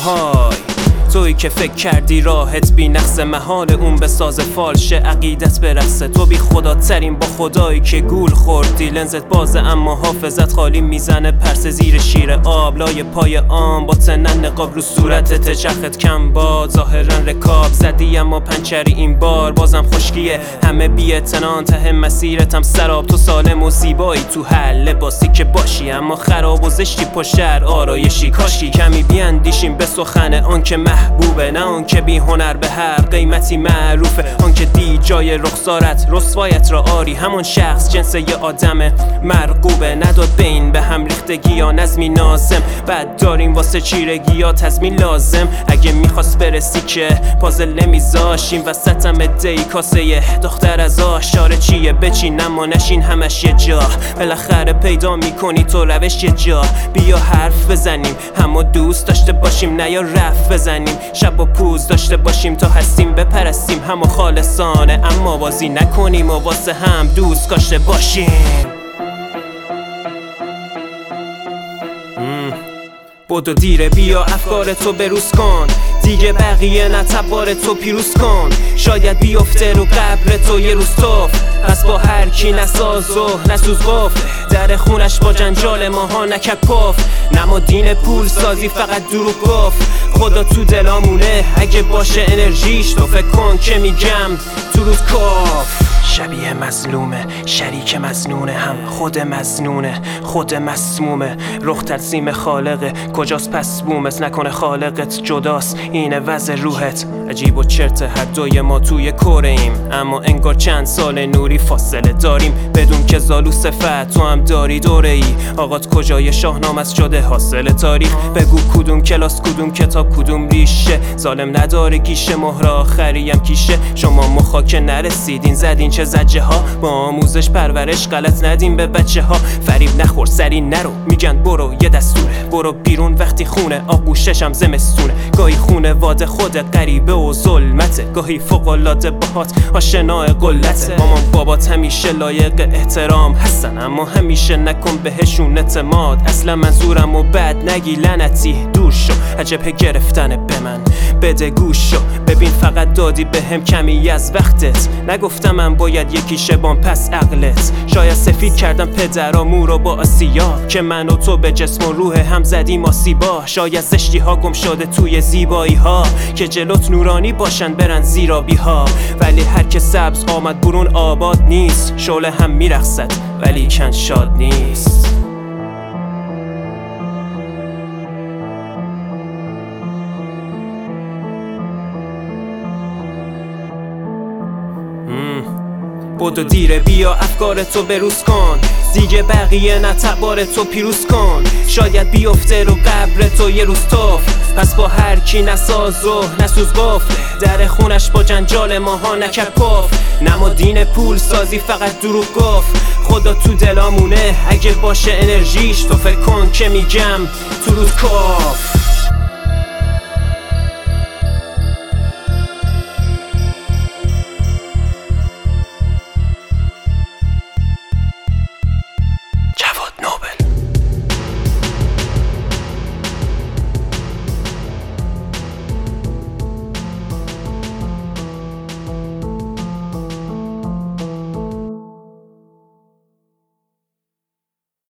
های تویی که فکر کردی راحت بی نقص محال اون به ساز فالشه عقیدت برقصه. تو بی خدا ترین با خدایی که گول خوردی. لنزت بازه اما حافظت خالی میزنه پرس زیر شیر آب. لای پای آن با تنن نقاب رو صورتت چرخت کم باد. ظاهرا رکاب زدی اما پنچری این بار بازم خشکیه همه بی اعتنا. ته مسیرتم سراب تو سالم و زیبایی تو هر لباسی که باشی اما خراب و زشتی پشت آرایشی. کاشی کمی بیاندیشیم به سخن آن که محبوبه نه اون که بی هنر به هر قیمتی معروفه. اون که دی جای رخسارت رسوایت را آری همون شخص جنس یه آدم مرغوبه. نداد بین به هم ریختگی یا نظمی نازم بعد داریم واسه چیرگی یا تضمین لازم. اگه میخواست برسی که پازل نمیذاشیم وسطم دی کاسه دختر از آشاره چیه بچین اما نشین همش یه جا. بالاخره پیدا میکنی تو روش یه جا. بیا حرف بزنیم همو دوست داشته باشیم نه یا رفت بزنیم. شب و پوز داشته باشیم تا هستیم بپرستیم همو خالصانه اما بازی نکنیم و واسه هم دوست کاشته باشیم. بدو دیره بیا افکار تو بروز کن دیگه بقیه نه تبار تو پیروز کن. شاید بیفته رو قبر تو یه روز توف پس با هر کی نساز و نسوز قفل. در خونش با جنجال ماها نکک پف. نما دین پول سازی فقط دروغ گفت. خدا تو دلامونه اگه باشه انرژیش تو فکر کن که میگم تو روز کاف. شبیه مظلومه شریک مظنونه هم خود مظنونه خود مسمومه. رخ ترسیم خالقه کجاست پس بومت نکنه خالقت جداست اینه وضع روحت. عجیب و چرت هر دوی ما توی کره ایم اما انگار چند سال نوری فاصله داریم. بدون که زالو صفت تو هم داری دوره ای. آقات کجای شاهنامه شده حاصل تاریخ. بگو کدوم کلاس کدوم کتاب کدوم ریشه. ظالم نداره گیشه مهر آخریم کیشه. شما مخاک نرسیدین زدین چه زجه ها. با آموزش پرورش غلط ندیم به بچه ها. فریب نخور سری نرو میگن برو یه دستوره. برو بیرون وقتی خونه آغوششم زمستونه. گاهی خونه واده خود غریبه و ظلمته. گاهی فوق‌العاده باهات آشنای قلته. مامان بابات همیشه لایق احترام هستن اما همیشه نکن بهشون اعتماد. اصلا منظورم و بد نگی لعنتی دور شو. عجبه گرفتن به من بده گوش شو. ببین فقط دادی بهم کمی از وقتت. نگفتم من باید یکی شبان پس عقلت. شاید سفید کردم پدرامو رو با آسیا که من و تو به جسم و روح هم زدیم آسیبا. شاید زشتی ها گم شده توی زیبایی ها که جلوت نورانی باشن برن زیرابی ها. ولی هر که سبز آمد برون آباد نیست. شعله هم میرقصد ولی کن شاد نیست. بدو دیره بیا افکار تو بروز کن دیگه بقیه نه تبار تو پیروز کن. شاید بیفته رو قبر تو یه روز توف پس با هر کی نساز و نسوز قفل. در خونش با جنجال ماها نکک پف. نما دین پول سازی فقط دروغ گفت. خدا تو دلامونه اگه باشه انرژیش تو فکر کن که میگم تو روز کاف.